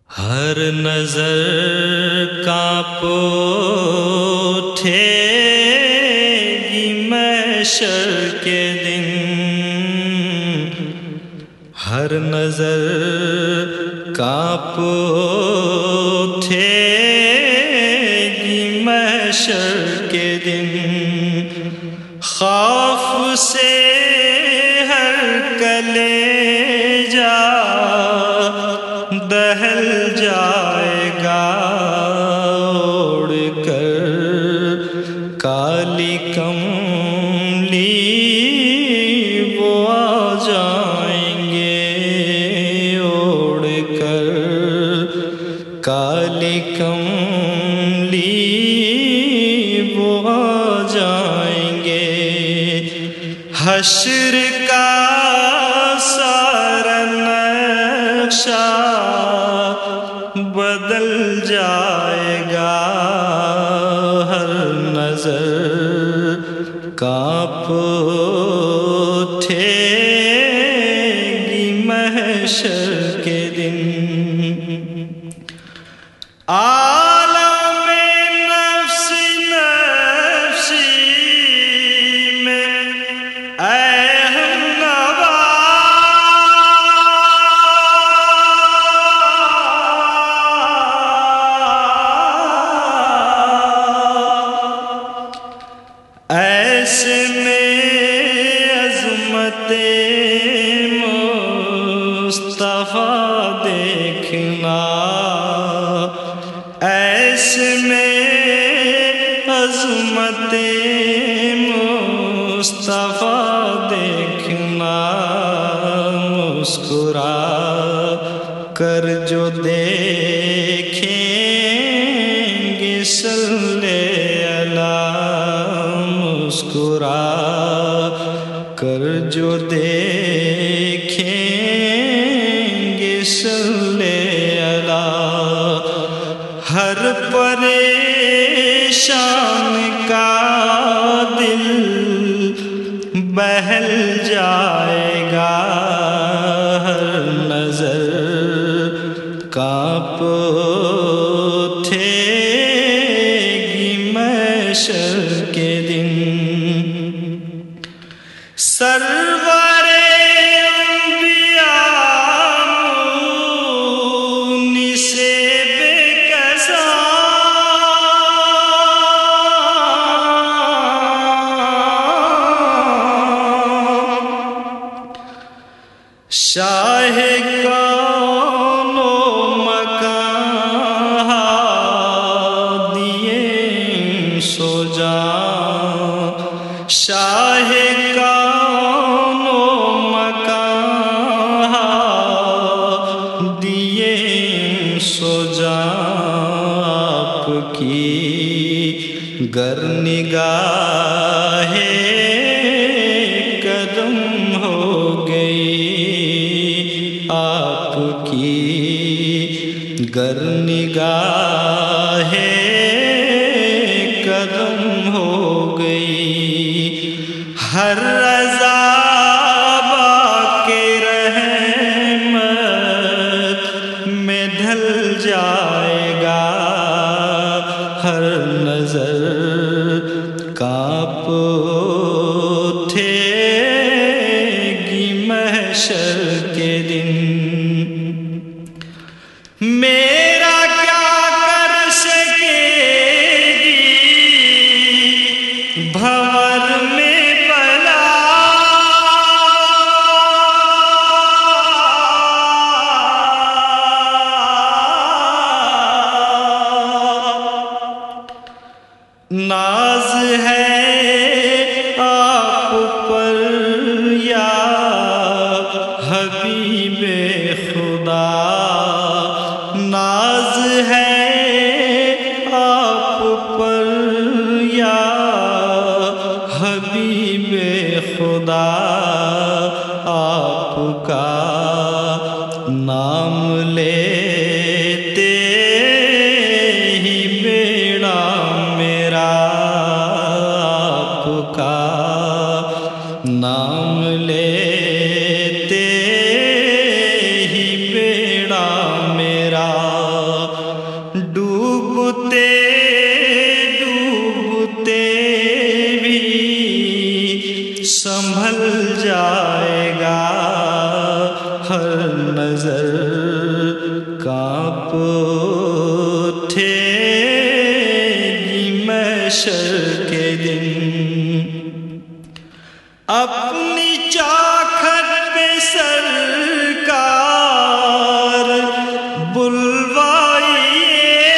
ہر نظر کانپ اٹھے گی محشر کے دن، ہر نظر کانپ اٹھے گی محشر کے دن، خوف سے ہر کلیجہ دہل جائے گا، اڑ کر کالی کملی وہ آ جائیں گے، اڑ کر کالی کملی وہ آ جائیں گے، حشر کا سارا نقشہ بدل جائے گا، ہر نظر کانپ اٹھے گی محشر کے دن۔ عالم نفس نفسی میں اے ہم نوا، ایسے میں عظمت مصطفیٰ دیکھنا، ایسے میں عظمت مصطفیٰ دیکھنا، مسکرا کر جو دیکھیں گے صلی اللہ، مسکرا کر جو دیکھیں گے صلی اللہ، ہر پریشان کا دل بہل جائے گا، ہر نظر کانپ اٹھے گی محشر کے دن، سرور انبیاء مونی سے بے کساں، شاہ کون و مکان دیے سو جان، شاہ کون و مکان دیے سو جان، آپ کی گر نگاہ قدم ہو گئی، آپ کی گر نگاہ قدم ہو گئی، ہر عذاب کے رحمت میں ڈھل جائے گا، ہر نظر کانپ اٹھے گی محشر کے دن، میرا کیا کر سکے گی بھنور میں بلا، ناز ہے آپ پر یا حبیب خدا، ناز ہے آپ پر یا حبیب خدا، آپ کا نام لیتے ہی بیڑا میرا، آپ کا نام لیتے ہی بیڑا میرا، ہر نظر کانپ اٹھے گی محشر کے دن اپنی چاکھٹ پہ سرکار بلوائیے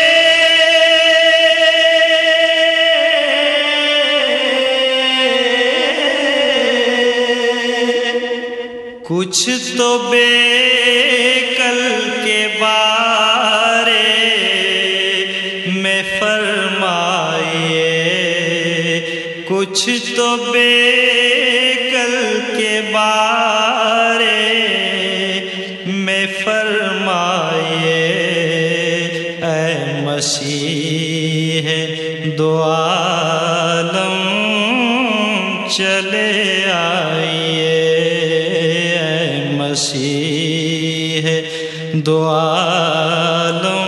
کچھ تو بے کل کے بارے میں فرمائیے کچھ تو بے کل کے بارے میں فرمائیے اے مسیح دو عالم چلے آئیے مسیح دو عالم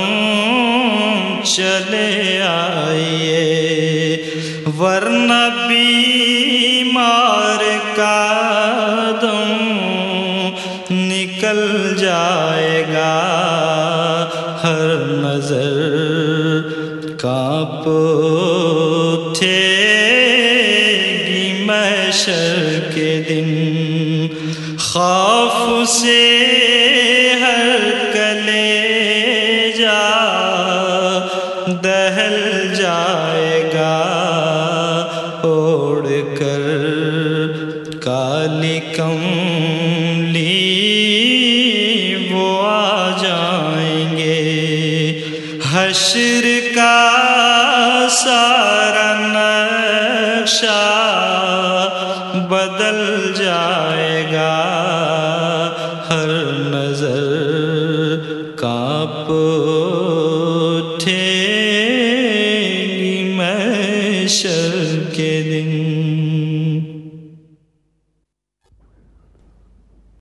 چلے آئیے ورنہ بیمار کا دم نکل جائے گا ہر نظر کانپ اٹھے گی محشر کے دن خوف سے ہر کلیجہ دہل جائے گا اوڑھ کر کالی کملی وہ آ جائیں گے حشر کا سارا نقشہ بدل جائے گا ہر نظر کانپ اٹھے گی محشر کے دن